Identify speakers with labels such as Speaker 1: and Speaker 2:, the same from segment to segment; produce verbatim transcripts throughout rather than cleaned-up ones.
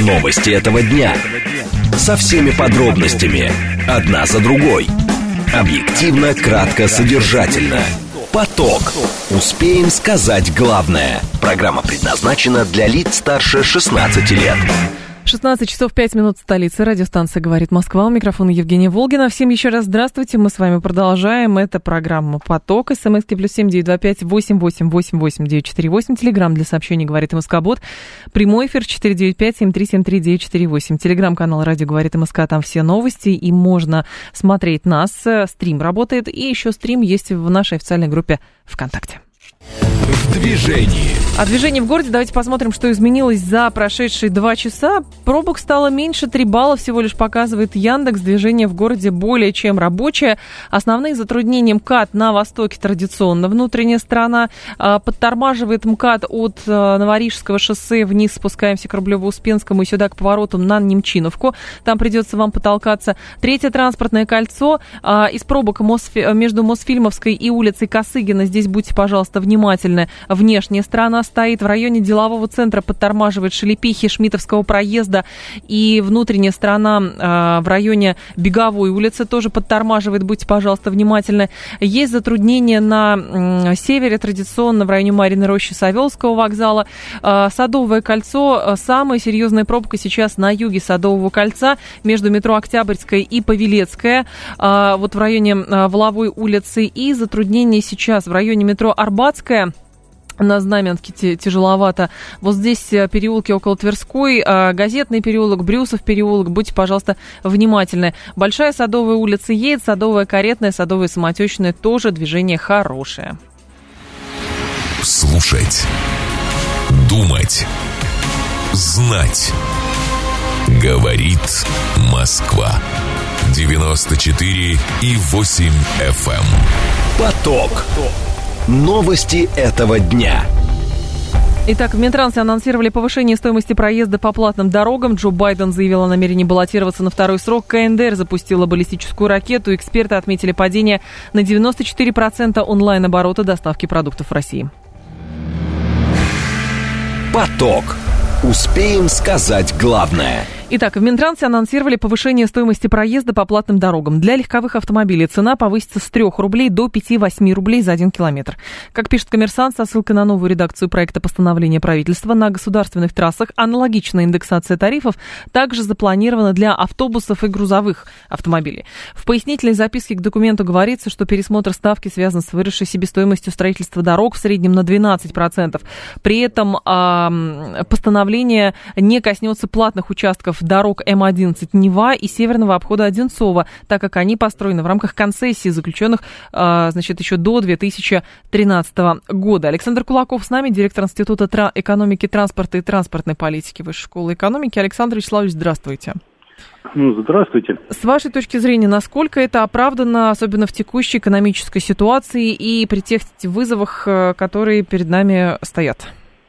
Speaker 1: Новости этого дня. Со всеми подробностями. Одна за другой. Объективно, кратко, содержательно. Поток. Успеем сказать главное. Программа предназначена для лиц старше шестнадцати лет.
Speaker 2: шестнадцать часов пять минут в столице. Радиостанция «Говорит Москва». У микрофона Евгения Волгина. Всем еще раз здравствуйте. Мы с вами продолжаем. Это программа «Поток». СМСки плюс семь девять два пять восемь восемь восемь восемь девять четыре восемь. Телеграмм для сообщений «Говорит МСК-бот». Прямой эфир четыре девять пять семь три семь три девять четыре восемь. Телеграм-канал «Радио говорит МСК». Там все новости. И можно смотреть нас. Стрим работает. И еще стрим есть в нашей официальной группе ВКонтакте.
Speaker 1: В движении.
Speaker 2: А движение в городе, давайте посмотрим, что изменилось за прошедшие два часа. Пробок стало меньше, три балла всего лишь показывает Яндекс. Движение в городе более чем рабочее. Основные затруднения МКАД на востоке традиционно. Внутренняя сторона а, подтормаживает МКАД от а, Новорижского шоссе вниз, спускаемся к Рублево-Успенскому и сюда к повороту на Немчиновку. Там придется вам потолкаться. Третье транспортное кольцо а, из пробок Мосфи... между Мосфильмовской и улицей Косыгина. Здесь будьте, пожалуйста, внимательны. Внешняя сторона стоит в районе делового центра, подтормаживает Шелепихи, Шмитовского проезда, и внутренняя сторона э, в районе Беговой улицы тоже подтормаживает, будьте, пожалуйста, внимательны. Есть затруднения на э, севере, традиционно в районе Марьиной Рощи, Савеловского вокзала. Э, Садовое кольцо, э, самая серьезная пробка сейчас на юге Садового кольца, между метро Октябрьская и Павелецкая, э, вот в районе э, Воловой улицы, и затруднения сейчас в районе метро Арбатская. На Знаменке тяжеловато. Вот здесь переулки около Тверской, Газетный переулок, Брюсов переулок. Будьте, пожалуйста, внимательны. Большая Садовая улица едет, Садовая Каретная, Садовая Самотечная. Тоже движение хорошее.
Speaker 1: Слушать. Думать. Знать. Говорит Москва. девяносто четыре и восемь эф эм. Поток. Новости этого дня.
Speaker 2: Итак, в Минтрансе анонсировали повышение стоимости проезда по платным дорогам. Джо Байден заявил о намерении баллотироваться на второй срок. ка эн дэ эр запустила баллистическую ракету. Эксперты отметили падение на девяносто четыре процента онлайн-оборота доставки продуктов в России.
Speaker 1: Поток. Успеем сказать главное.
Speaker 2: Итак, в Минтрансе анонсировали повышение стоимости проезда по платным дорогам. Для легковых автомобилей цена повысится с трёх рублей до пяти-восьми рублей за один километр. Как пишет «Коммерсант», со ссылкой на новую редакцию проекта постановления правительства, на государственных трассах аналогичная индексация тарифов также запланирована для автобусов и грузовых автомобилей. В пояснительной записке к документу говорится, что пересмотр ставки связан с выросшей себестоимостью строительства дорог в среднем на двенадцать процентов. При этом э, постановление не коснется платных участков дорог эм одиннадцать Нева и северного обхода Одинцово, так как они построены в рамках концессий, заключенных, значит, еще до две тысячи тринадцатого года. Александр Кулаков с нами, директор Института тра- экономики, транспорта и транспортной политики Высшей школы экономики. Александр Вячеславович, здравствуйте.
Speaker 3: Ну, здравствуйте.
Speaker 2: С вашей точки зрения, насколько это оправдано, особенно в текущей экономической ситуации и при тех вызовах, которые перед нами стоят?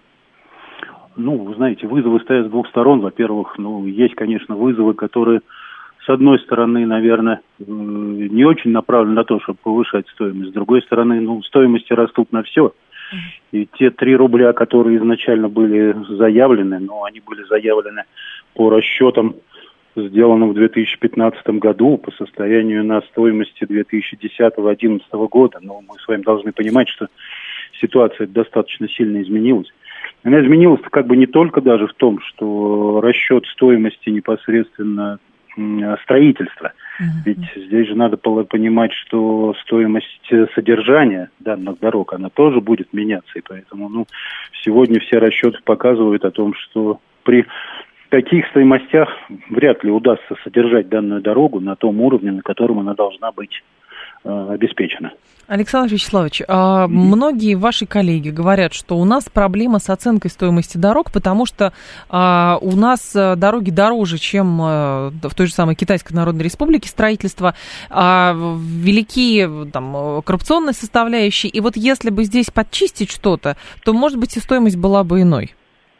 Speaker 3: Ну, вы знаете, вызовы стоят с двух сторон. Во-первых, ну, есть, конечно, вызовы, которые, с одной стороны, наверное, не очень направлены на то, чтобы повышать стоимость. С другой стороны, ну, стоимости растут на все. И те три рубля, которые изначально были заявлены, ну, они были заявлены по расчетам, сделанным в две тысячи пятнадцатом году, по состоянию на стоимости две тысячи десятого — две тысячи одиннадцатого года. Но мы с вами должны понимать, что ситуация достаточно сильно изменилась. Она изменилась как бы не только даже в том, что расчет стоимости непосредственно строительства. Uh-huh. Ведь здесь же надо понимать, что стоимость содержания данных дорог, она тоже будет меняться. И поэтому ну, сегодня все расчеты показывают о том, что при таких стоимостях вряд ли удастся содержать данную дорогу на том уровне, на котором она должна быть э, обеспечена.
Speaker 2: Александр Вячеславович, а многие ваши коллеги говорят, что у нас проблема с оценкой стоимости дорог, потому что а, у нас дороги дороже, чем а, в той же самой Китайской Народной Республике строительство, а, велики там, коррупционные составляющие. И вот если бы здесь подчистить что-то, то, может быть, и стоимость была бы иной.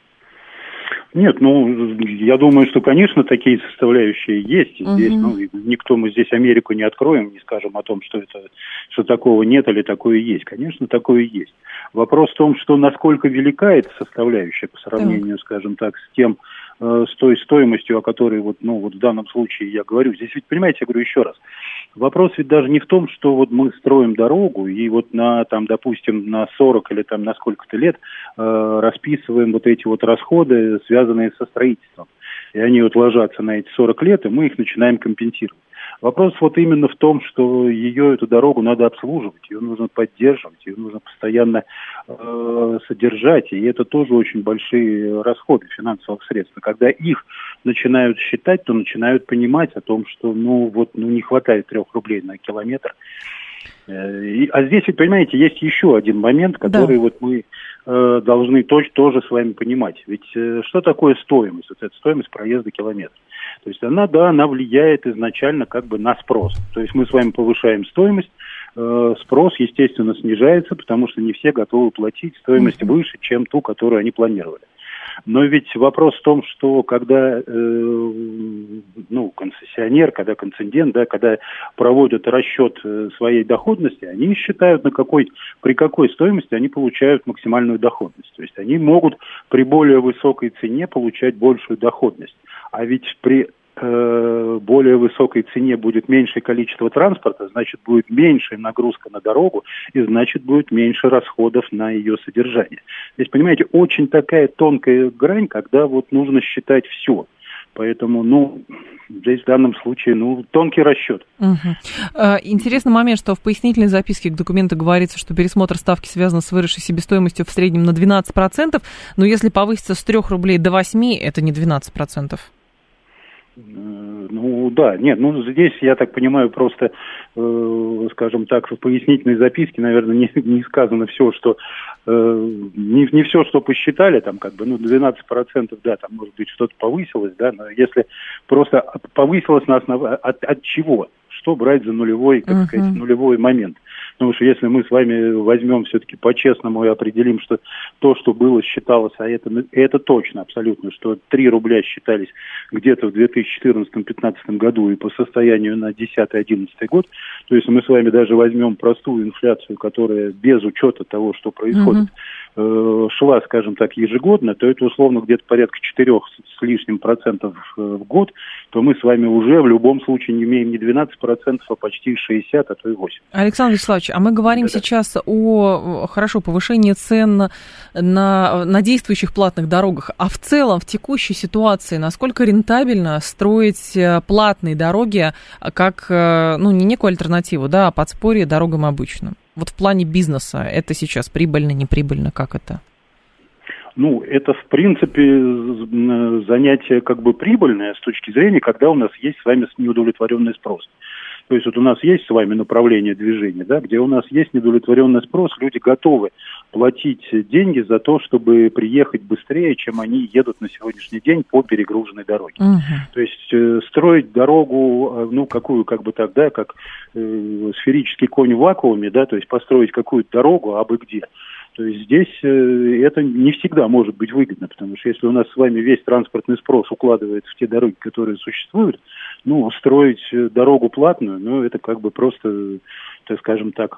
Speaker 3: Нет, ну, я думаю, что, конечно, такие составляющие есть. Uh-huh. Здесь, ну, никто мы здесь Америку не откроем, не скажем о том, что это, что такого нет или такое есть. Конечно, такое есть. Вопрос в том, что насколько велика эта составляющая по сравнению, так. скажем так, с тем э, с той стоимостью, о которой вот, ну, вот в данном случае я говорю. Здесь ведь, понимаете, я говорю еще раз, вопрос ведь даже не в том, что вот мы строим дорогу и вот на, там, допустим, на сорок или там на сколько-то лет э, расписываем вот эти вот расходы, связанные со строительством. И они вот ложатся на эти сорок лет, и мы их начинаем компенсировать. Вопрос вот именно в том, что ее, эту дорогу надо обслуживать, ее нужно поддерживать, ее нужно постоянно э, содержать, и это тоже очень большие расходы финансовых средств. Когда их начинают считать, то начинают понимать о том, что ну вот ну, не хватает трех рублей на километр. Э, и, а здесь, вы понимаете, есть еще один момент, который да. вот мы э, должны тоже, тоже с вами понимать. Ведь э, что такое стоимость? Вот эта стоимость проезда километра. То есть она, да, она влияет изначально как бы на спрос. То есть мы с вами повышаем стоимость, э, спрос, естественно, снижается, потому что не все готовы платить стоимость mm-hmm. выше, чем ту, которую они планировали. Но ведь вопрос в том, что когда э, ну, концессионер, когда концедент, да, когда проводят расчет своей доходности, они считают, на какой, при какой стоимости они получают максимальную доходность. То есть они могут при более высокой цене получать большую доходность. А ведь при э, более высокой цене будет меньшее количество транспорта, значит, будет меньшая нагрузка на дорогу, и значит, будет меньше расходов на ее содержание. Здесь, понимаете, очень такая тонкая грань, когда вот нужно считать все. Поэтому, ну, здесь в данном случае, ну, тонкий расчет.
Speaker 2: Угу. Интересный момент, что в пояснительной записке к документу говорится, что пересмотр ставки связан с выросшей себестоимостью в среднем на двенадцать процентов, но если повыситься с трёх рублей до восьми, это не двенадцать процентов.
Speaker 3: Ну, да, нет, ну, здесь, я так понимаю, просто, э, скажем так, в пояснительной записке, наверное, не, не сказано все, что, э, не, не все, что посчитали, там, как бы, ну, двенадцать процентов, да, там, может быть, что-то повысилось, да, но если просто повысилось на основании, от, от чего? Что брать за нулевой, как uh-huh. сказать, нулевой момент? Потому что если мы с вами возьмем все-таки по-честному и определим, что то, что было, считалось, а это, это точно, абсолютно, что три рубля считались где-то в две тысячи четырнадцатом-пятнадцатом году и по состоянию на десятый-одиннадцатый год, то есть мы с вами даже возьмем простую инфляцию, которая без учета того, что происходит, uh-huh. э, шла, скажем так, ежегодно, то это условно где-то порядка четырех с лишним процентов в год, то мы с вами уже в любом случае не имеем не двенадцать процентов, а почти шестьдесят, а то и восемь процентов.
Speaker 2: Александр Вячеславович, а мы говорим да, сейчас да. о, хорошо, повышении цен на, на, на действующих платных дорогах, а в целом в текущей ситуации насколько рентабельно строить платные дороги как, ну, не некую альтернативу, да, а подспорье дорогам обычным? Вот в плане бизнеса это сейчас прибыльно, неприбыльно, как это?
Speaker 3: Ну, это, в принципе, занятие как бы прибыльное с точки зрения, когда у нас есть с вами неудовлетворенный спрос. То есть вот у нас есть с вами направление движения, да, где у нас есть недовлетворенный спрос, люди готовы платить деньги за то, чтобы приехать быстрее, чем они едут на сегодняшний день по перегруженной дороге. Uh-huh. То есть э, строить дорогу, ну, какую, как бы так, да, как э, сферический конь в вакууме, да, то есть построить какую-то дорогу, абы где. То есть здесь э, это не всегда может быть выгодно, потому что если у нас с вами весь транспортный спрос укладывается в те дороги, которые существуют, ну, строить дорогу платную, ну, это как бы просто, так скажем так,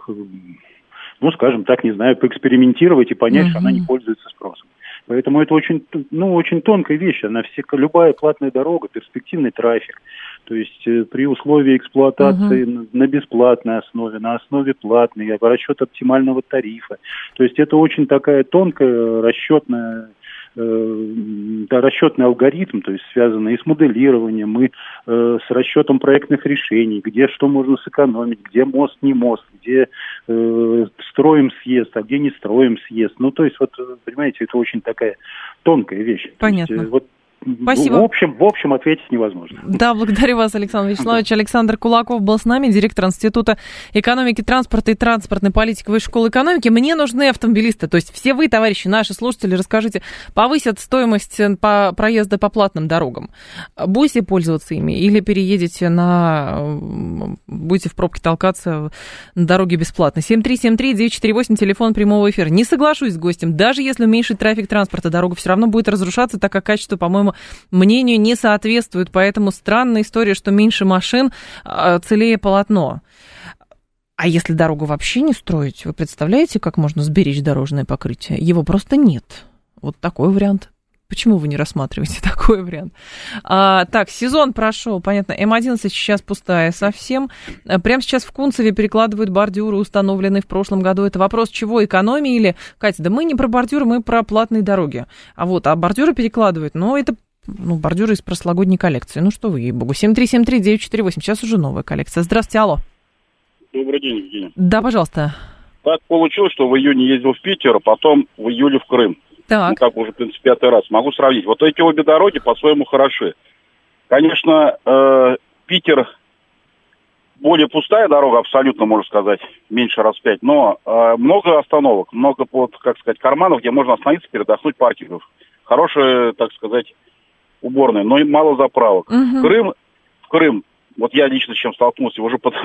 Speaker 3: ну, скажем так, не знаю, поэкспериментировать и понять, uh-huh. что она не пользуется спросом. Поэтому это очень, ну, очень тонкая вещь. Она все, любая платная дорога, перспективный трафик. То есть э, при условии эксплуатации uh-huh. на, на бесплатной основе, на основе платной, расчет оптимального тарифа. То есть это очень такая тонкая расчетная, э, да, расчетный алгоритм, то есть связанный и с моделированием, и э, с расчетом проектных решений, где что можно сэкономить, где мост, не мост, где э, строим съезд, а где не строим съезд. Ну, то есть, вот, понимаете, это очень такая тонкая вещь.
Speaker 2: Понятно.
Speaker 3: То есть, вот,
Speaker 2: спасибо.
Speaker 3: Ну, в общем, в общем, ответить невозможно.
Speaker 2: Да, благодарю вас, Александр Вячеславович. Да. Александр Кулаков был с нами, директор Института экономики, транспорта и транспортной политики Высшей школы экономики. Мне нужны автомобилисты, то есть все вы, товарищи, наши слушатели, расскажите, повысят стоимость по проезда по платным дорогам. Будете пользоваться ими или переедете на... будете в пробке толкаться на дороге бесплатно? семь три семь три девять четыре восемь, телефон прямого эфира. Не соглашусь с гостем. Даже если уменьшить трафик транспорта, дорога все равно будет разрушаться, так как качество, по-моему, мнению не соответствует, поэтому странная история, что меньше машин, целее полотно. А если дорогу вообще не строить, вы представляете, как можно сберечь дорожное покрытие? Его просто нет. Вот такой вариант Почему вы не рассматриваете такой вариант? А, так, сезон прошел, понятно, эм одиннадцать сейчас пустая совсем. Прямо сейчас в Кунцеве перекладывают бордюры, установленные в прошлом году. Это вопрос чего, экономии или... Катя, да мы не про бордюры, мы про платные дороги. А вот, а бордюры перекладывают, но это... Ну, бордюры из прошлогодней коллекции. Ну, что вы, ей-богу. семь три семь три девять четыре восемь. Сейчас уже новая коллекция. Здравствуйте, алло.
Speaker 4: Добрый день, Евгений.
Speaker 2: Да, пожалуйста.
Speaker 4: Так получилось, что в июне ездил в Питер, а потом в июле в Крым.
Speaker 2: Так.
Speaker 4: Ну, как уже, в принципе, пятый раз. Могу сравнить. Вот эти обе дороги по-своему хороши. Конечно, э, Питер более пустая дорога, абсолютно, можно сказать, меньше раз в пять. Но э, много остановок, много, вот, как сказать, карманов, где можно остановиться, передохнуть, паркингов. Хорошая, так сказать, уборная, но и мало заправок.
Speaker 2: Угу.
Speaker 4: Крым, в Крым, вот я лично с чем столкнулся, уже под,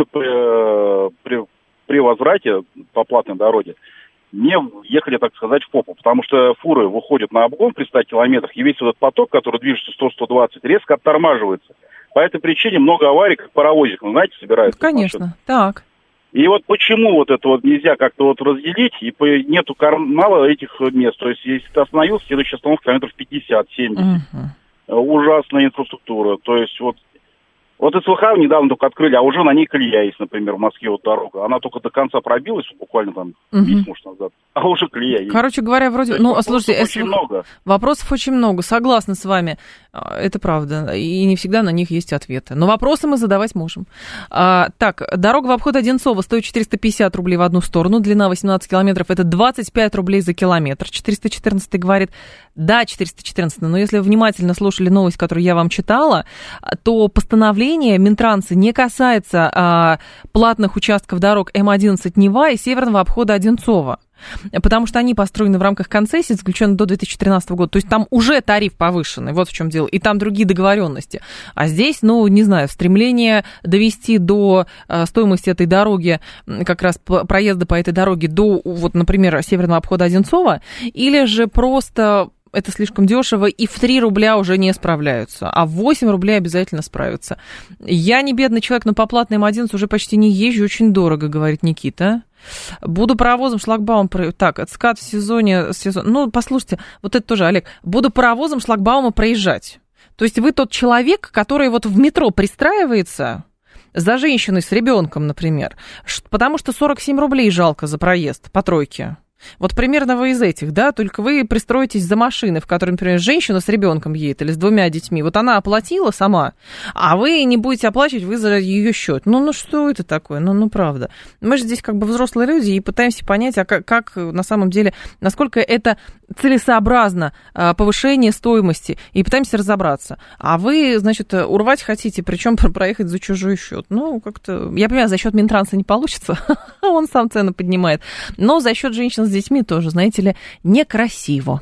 Speaker 4: при, при, при возврате по платной дороге, мне ехали, так сказать, в попу, потому что фуры выходят на обгон при ста километрах, и весь этот поток, который движется сто - сто двадцать, резко оттормаживается. По этой причине много аварий, как паровозиком, знаете, собираются.
Speaker 2: Конечно, так.
Speaker 4: И вот почему вот это вот нельзя как-то вот разделить, и нету мало этих мест, то есть если ты остановился, следующая остановка километров пятьдесят - семьдесят. Угу. Ужасная инфраструктура, то есть вот Вот СВХ недавно только открыли, а уже на ней колея есть, например, в Москве вот дорога. Она только до конца пробилась, буквально там
Speaker 2: угу.
Speaker 4: месяц, может, назад, а уже колея есть.
Speaker 2: Короче говоря, вроде...
Speaker 4: есть,
Speaker 2: ну,
Speaker 4: вопросов
Speaker 2: слушайте,
Speaker 4: очень
Speaker 2: СВХ...
Speaker 4: много.
Speaker 2: Вопросов очень много, согласна с вами. Это правда, и не всегда на них есть ответы. Но вопросы мы задавать можем. А, так, дорога в обход Одинцова стоит четыреста пятьдесят рублей в одну сторону, длина восемнадцать километров, это двадцать пять рублей за километр. четыреста четырнадцать говорит, да, четыреста четырнадцать, но если внимательно слушали новость, которую я вам читала, то постановление Минтранса не касается а, платных участков дорог эм одиннадцать Нева и северного обхода Одинцова. Потому что они построены в рамках концессии, заключенной до две тысячи тринадцатого года. То есть там уже тариф повышенный, вот в чем дело. И там другие договоренности. А здесь, ну, не знаю, стремление довести до э, стоимости этой дороги, как раз проезда по этой дороге до, вот, например, северного обхода Одинцова, или же просто... это слишком дешево, и в три рубля уже не справляются, а в восемь рублей обязательно справятся. Я не бедный человек, но по платной эм одиннадцать уже почти не езжу, очень дорого, говорит Никита. Буду паровозом шлагбаум... Так, скат в сезоне... Сезон... Ну, послушайте, вот это тоже, Олег. Буду паровозом шлагбаума проезжать. То есть вы тот человек, который вот в метро пристраивается за женщиной с ребенком, например, потому что сорок семь рублей жалко за проезд по тройке. Вот примерно вы из этих, да, только вы пристроитесь за машиной, в которой, например, женщина с ребенком едет или с двумя детьми. Вот она оплатила сама, а вы не будете оплачивать, вы за ее счет. Ну, ну что это такое? Ну, ну правда. Мы же здесь как бы взрослые люди и пытаемся понять, а как, как на самом деле, насколько это целесообразно повышение стоимости, и пытаемся разобраться. А вы, значит, урвать хотите, причем проехать за чужой счет. Ну, как-то, я понимаю, за счет Минтранса не получится, он сам цены поднимает, но за счет женщин с детьми тоже, знаете ли, некрасиво.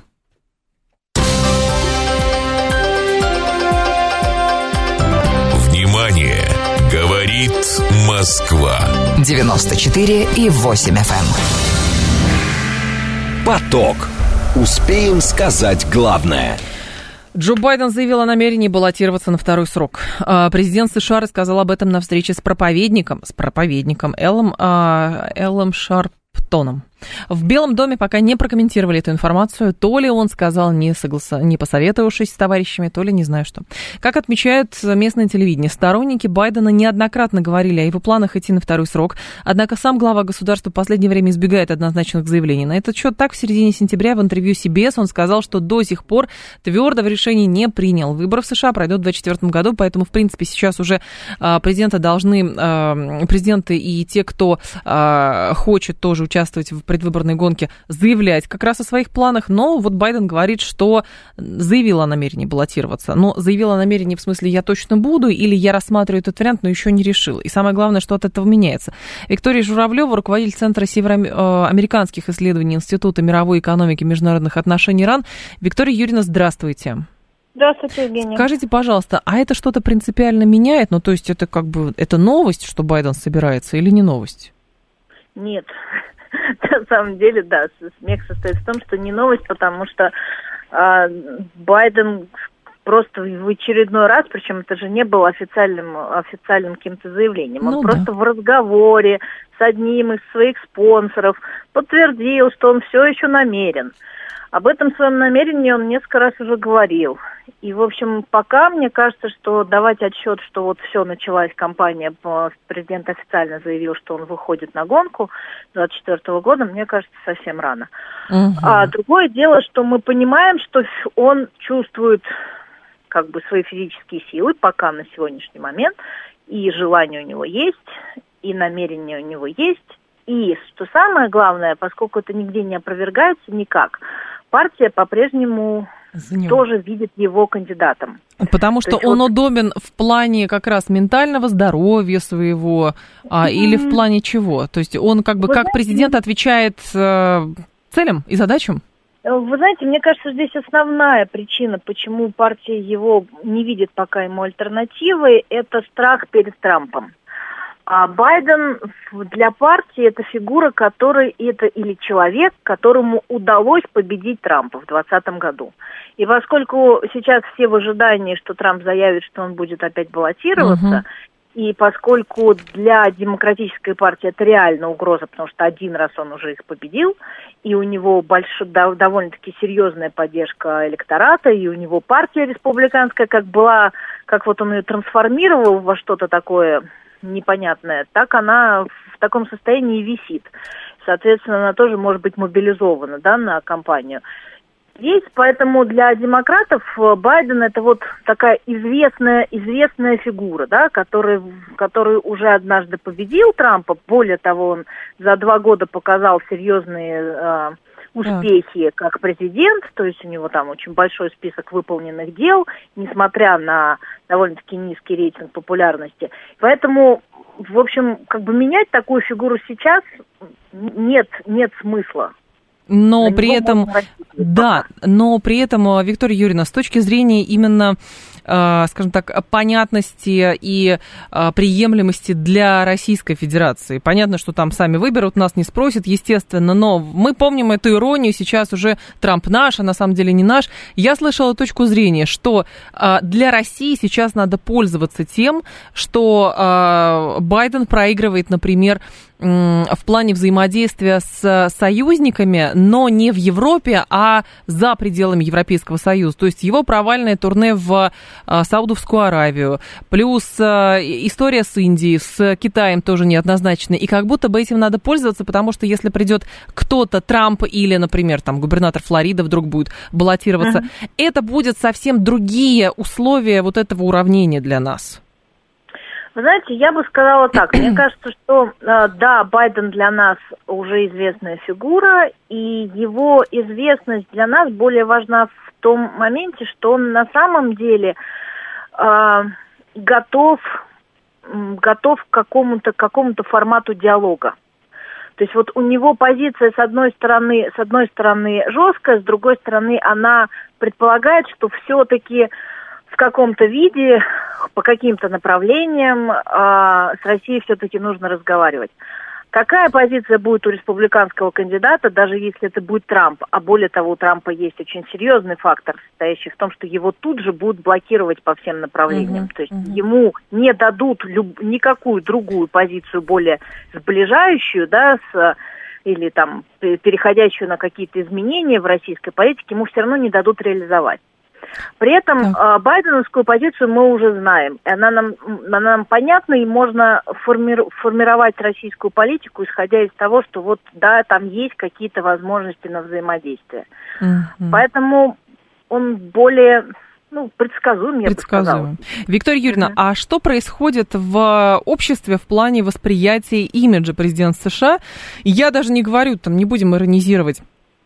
Speaker 1: Внимание! Говорит Москва.
Speaker 5: девяносто четыре и восемь эф эм.
Speaker 1: Поток. Успеем сказать главное.
Speaker 2: Джо Байден заявил о намерении баллотироваться на второй срок. Президент США рассказал об этом на встрече с проповедником, с проповедником Эллом, Эллом Шарптоном. В Белом доме пока не прокомментировали эту информацию. То ли он сказал, не, согласа... не посоветовавшись с товарищами, то ли не знаю что. Как отмечают местное телевидение, сторонники Байдена неоднократно говорили о его планах идти на второй срок. Однако сам глава государства в последнее время избегает однозначных заявлений. На этот счет так в середине сентября в интервью си би эс он сказал, что до сих пор твердого решения не принял. Выборы в США пройдут в две тысячи двадцать четвёртом году, поэтому, в принципе, сейчас уже а, президенты должны, а, президенты и те, кто а, хочет тоже участвовать в предвыборной гонке, заявлять как раз о своих планах, но вот Байден говорит, что заявил о намерении баллотироваться. Но заявил о намерении в смысле «я точно буду» или «я рассматриваю этот вариант, но еще не решил». И самое главное, что от этого меняется. Виктория Журавлева, руководитель Центра североамериканских исследований Института мировой экономики и международных отношений РАН. Виктория Юрьевна, здравствуйте.
Speaker 6: Здравствуйте, Евгения.
Speaker 2: Скажите, пожалуйста, а это что-то принципиально меняет? Ну, то есть это как бы, это новость, что Байден собирается, или не новость?
Speaker 6: Нет. На самом деле, да, смех состоит в том, что не новость, потому что э, Байден просто в очередной раз, причем это же не было официальным, официальным каким-то заявлением, он
Speaker 2: Ну,
Speaker 6: просто
Speaker 2: да.
Speaker 6: в разговоре с одним из своих спонсоров подтвердил, что он все еще намерен. Об этом своем намерении он несколько раз уже говорил. И, в общем, пока мне кажется, что давать отчет, что вот все, началась кампания, президент официально заявил, что он выходит на гонку двадцать четвёртого года, мне кажется, совсем рано.
Speaker 2: Угу.
Speaker 6: А другое дело, что мы понимаем, что он чувствует как бы свои физические силы пока на сегодняшний момент, и желание у него есть, и намерение у него есть. И, что самое главное, поскольку это нигде не опровергается никак, партия по-прежнему тоже видит его кандидатом.
Speaker 2: Потому что он вот... удобен в плане как раз ментального здоровья своего, а, mm-hmm. или в плане чего? То есть он как бы Вы как знаете, президент отвечает э, целям и задачам?
Speaker 6: Вы знаете, мне кажется, здесь основная причина, почему партия его не видит пока ему альтернативы, это страх перед Трампом. А Байден для партии это фигура, который это или человек, которому удалось победить Трампа в двадцатом году. И поскольку сейчас все в ожидании, что Трамп заявит, что он будет опять баллотироваться, uh-huh. и поскольку для демократической партии это реально угроза, потому что один раз он уже их победил, и у него больш... довольно-таки серьезная поддержка электората, и у него партия республиканская как была, как вот он ее трансформировал во что-то такое непонятная, так она в таком состоянии и висит. Соответственно, она тоже может быть мобилизована, да, на кампанию. Есть, поэтому для демократов Байден это вот такая известная, известная фигура, да, который, который уже однажды победил Трампа. Более того, он за два года показал серьезные э, успехи как президент, то есть у него там очень большой список выполненных дел, несмотря на довольно-таки низкий рейтинг популярности. Поэтому, в общем, как бы менять такую фигуру сейчас нет, нет смысла.
Speaker 2: Но при этом, да, но при этом, Виктория Юрьевна, с точки зрения именно, скажем так, понятности и приемлемости для Российской Федерации, понятно, что там сами выберут, нас не спросят, естественно, но мы помним эту иронию, сейчас уже Трамп наш, а на самом деле не наш. Я слышала точку зрения, что для России сейчас надо пользоваться тем, что Байден проигрывает, например, в плане взаимодействия с союзниками, но не в Европе, а за пределами Европейского Союза. То есть его провальное турне в Саудовскую Аравию, плюс история с Индией, с Китаем тоже неоднозначная. И как будто бы этим надо пользоваться, потому что если придет кто-то, Трамп или, например, там губернатор Флориды вдруг будет баллотироваться, uh-huh. это будет совсем другие условия вот этого уравнения для нас.
Speaker 6: Вы знаете, я бы сказала так. Мне кажется, что, да, Байден для нас уже известная фигура, и его известность для нас более важна в том моменте, что он на самом деле э, готов, готов к какому-то, к какому-то формату диалога. То есть вот у него позиция с одной стороны, с одной стороны жесткая, с другой стороны она предполагает, что все-таки в каком-то виде, по каким-то направлениям э, с Россией все-таки нужно разговаривать. Какая позиция будет у республиканского кандидата, даже если это будет Трамп, а более того, у Трампа есть очень серьезный фактор, состоящий в том, что его тут же будут блокировать по всем направлениям. Uh-huh, То есть uh-huh. ему не дадут люб- никакую другую позицию, более сближающую, да, с, или там переходящую на какие-то изменения в российской политике, ему все равно не дадут реализовать. При этом э, байденовскую позицию мы уже знаем. Она нам, она нам понятна, и можно форми- формировать российскую политику, исходя из того, что вот, да, там есть какие-то возможности на взаимодействие. Mm-hmm. Поэтому он более, ну, предсказуем, я бы сказала.
Speaker 2: Виктория Юрьевна, mm-hmm. а что происходит в обществе в плане восприятия имиджа президента США? Я даже не говорю, там, не будем иронизировать.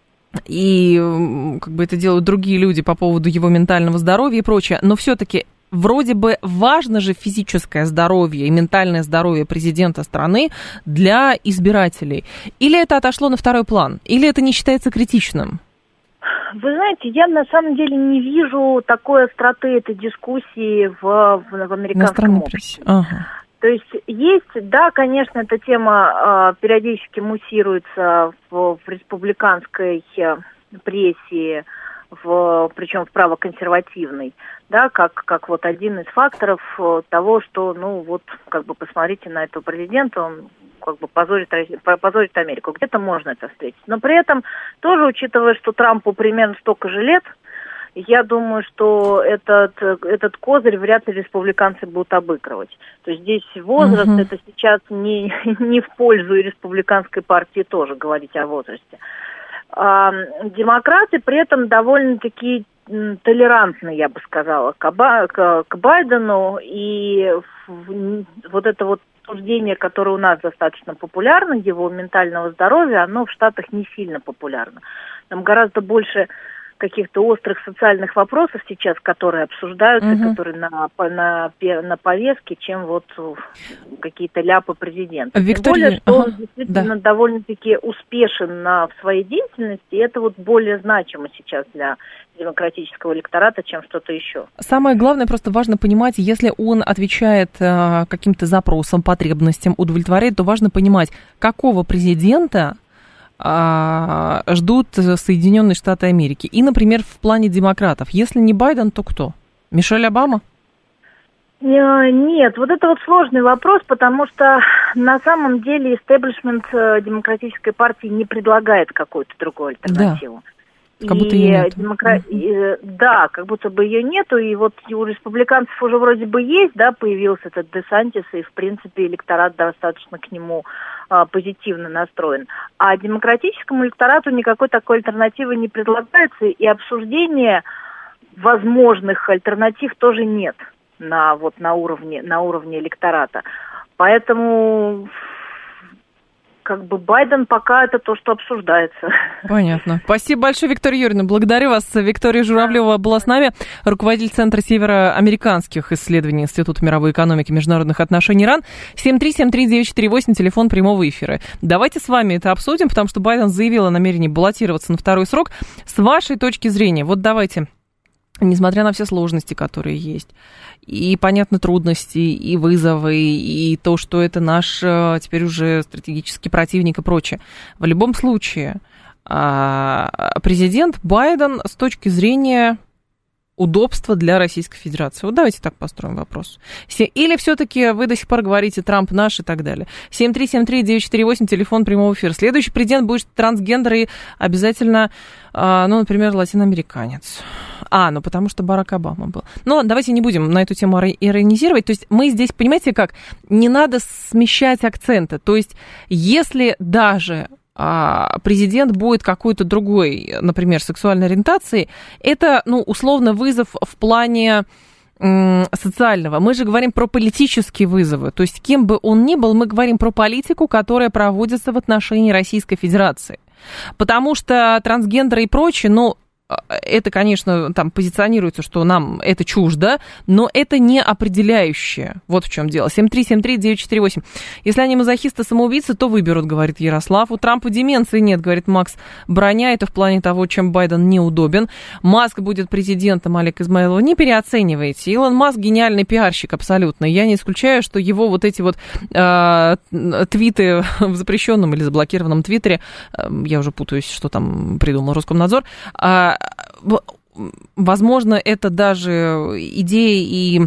Speaker 2: И как бы это делают другие люди по поводу его ментального здоровья и прочее, но все-таки вроде бы важно же физическое здоровье и ментальное здоровье президента страны для избирателей. Или это отошло на второй план, или это не считается критичным?
Speaker 6: Вы знаете, я на самом деле не вижу такой остроты этой дискуссии в, в, в американском обществе. Ага. То есть есть, да, конечно, эта тема э, периодически муссируется в, в республиканской э, прессе, в, причем в правоконсервативный, да, как, как вот один из факторов того, что, ну, вот, как бы, посмотрите на этого президента, он как бы позорит, позорит Америку. Где-то можно это встретить. Но при этом, тоже учитывая, что Трампу примерно столько же лет, я думаю, что этот, этот козырь вряд ли республиканцы будут обыгрывать. То есть здесь возраст, uh-huh. это сейчас не, не в пользу и республиканской партии тоже говорить о возрасте. А, демократы при этом довольно-таки толерантны, я бы сказала, к, к, к Байдену. И вот это вот обсуждение, которое у нас достаточно популярно, его ментального здоровья, оно в Штатах не сильно популярно. Там гораздо больше каких-то острых социальных вопросов сейчас, которые обсуждаются, угу. которые на, на, на повестке, чем вот какие-то ляпы президента.
Speaker 2: Виктор...
Speaker 6: Тем более, что
Speaker 2: ага.
Speaker 6: он действительно
Speaker 2: да.
Speaker 6: довольно-таки успешен на, в своей деятельности, и это вот более значимо сейчас для демократического электората, чем что-то еще.
Speaker 2: Самое главное, просто важно понимать, если он отвечает э, каким-то запросам, потребностям, удовлетворяет, то важно понимать, какого президента ждут Соединенные Штаты Америки. И, например, в плане демократов. Если не Байден, то кто? Мишель Обама?
Speaker 6: Нет, вот это вот сложный вопрос, потому что на самом деле истеблишмент демократической партии не предлагает какую-то другую альтернативу.
Speaker 2: Да. Как будто ее нет.
Speaker 6: Демокра... mm-hmm. Да, как будто бы ее нету, и вот у республиканцев уже вроде бы есть, да, появился этот Десантис, и, в принципе, электорат достаточно к нему а, позитивно настроен. А демократическому электорату никакой такой альтернативы не предлагается, и обсуждения возможных альтернатив тоже нет на, вот, на, уровне, на уровне электората. Поэтому... Как бы Байден пока это то, что обсуждается.
Speaker 2: Понятно. Спасибо большое, Виктория Юрьевна. Благодарю вас. Виктория Журавлева была с нами, руководитель Центра североамериканских исследований Института мировой экономики и международных отношений РАН. семь три семь три девять четыре восемь, телефон прямого эфира. Давайте с вами это обсудим, потому что Байден заявил о намерении баллотироваться на второй срок. С вашей точки зрения, вот давайте... Несмотря на все сложности, которые есть, и, понятно, трудности, и вызовы, и то, что это наш теперь уже стратегический противник и прочее. В любом случае, президент Байден с точки зрения удобства для Российской Федерации. Вот давайте так построим вопрос. Или все-таки вы до сих пор говорите Трамп наш и так далее. семь три семь три девять четыре восемь, телефон прямого эфира. Следующий президент будет трансгендер и обязательно, ну, например, латиноамериканец. А, ну потому что Барак Обама был. Ну ладно, давайте не будем на эту тему иронизировать. То есть мы здесь, понимаете как, не надо смещать акценты. То есть если даже... президент будет какой-то другой, например, сексуальной ориентации, это, ну, условно, вызов в плане м, социального. Мы же говорим про политические вызовы. То есть кем бы он ни был, мы говорим про политику, которая проводится в отношении Российской Федерации. Потому что трансгендеры и прочее, ну, это, конечно, там позиционируется, что нам это чуждо, но это не определяющее. Вот в чем дело. семь три семь три девять четыре восемь. Если они мазохисты-самоубийцы, то выберут, говорит Ярослав. У Трампа деменции нет, говорит Макс Броня. Это в плане того, чем Байден неудобен. Маск будет президентом, Олег Измайлов. Не переоценивайте. Илон Маск гениальный пиарщик абсолютно. Я не исключаю, что его вот эти вот э, твиты в запрещенном или заблокированном твиттере, э, я уже путаюсь, что там придумал Роскомнадзор, э, возможно, это даже идея и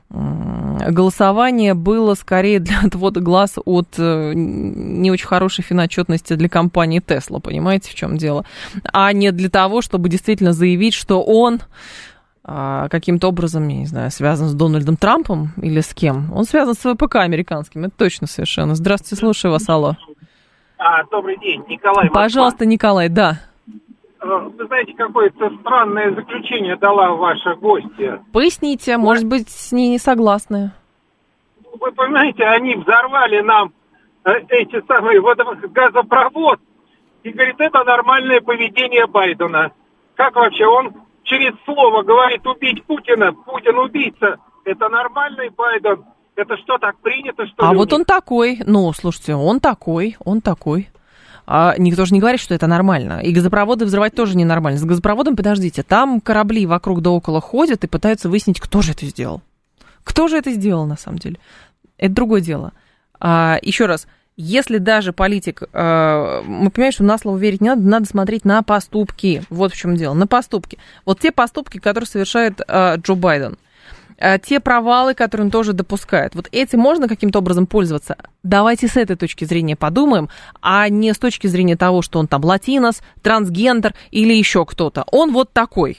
Speaker 2: голосование было скорее для отвода глаз от не очень хорошей финотчетности для компании Tesla, понимаете, в чем дело, а не для того, чтобы действительно заявить, что он каким-то образом, я не знаю, связан с Дональдом Трампом или с кем. Он связан с ВПК американским, это точно совершенно. Здравствуйте, слушаю вас, алло.
Speaker 7: А, добрый день, Николай.
Speaker 2: Пожалуйста, Николай, да.
Speaker 7: Вы знаете, какое-то странное заключение дала ваша гостья.
Speaker 2: Поясните, может быть, с ней не согласны.
Speaker 7: Вы понимаете, они взорвали нам эти самые вот газопровод, и говорит, это нормальное поведение Байдена. Как вообще? Он через слово говорит убить Путина, Путин убийца. Это нормальный Байден? Это что, так принято, что ли?
Speaker 2: А вот он такой, ну, слушайте, он такой, он такой. А никто же не говорит, что это нормально. И газопроводы взрывать тоже ненормально. С газопроводом, подождите, там корабли вокруг да около ходят и пытаются выяснить, кто же это сделал. Кто же это сделал, на самом деле? Это другое дело. А, еще раз, Если даже политик, э, мы понимаем, что на слово верить не надо, надо смотреть на поступки. Вот в чем дело, на поступки. Вот те поступки, которые совершает э, Джо Байден, э, те провалы, которые он тоже допускает, вот этим можно каким-то образом пользоваться? Давайте с этой точки зрения подумаем, а не с точки зрения того, что он там латинос, трансгендер или еще кто-то. Он вот такой.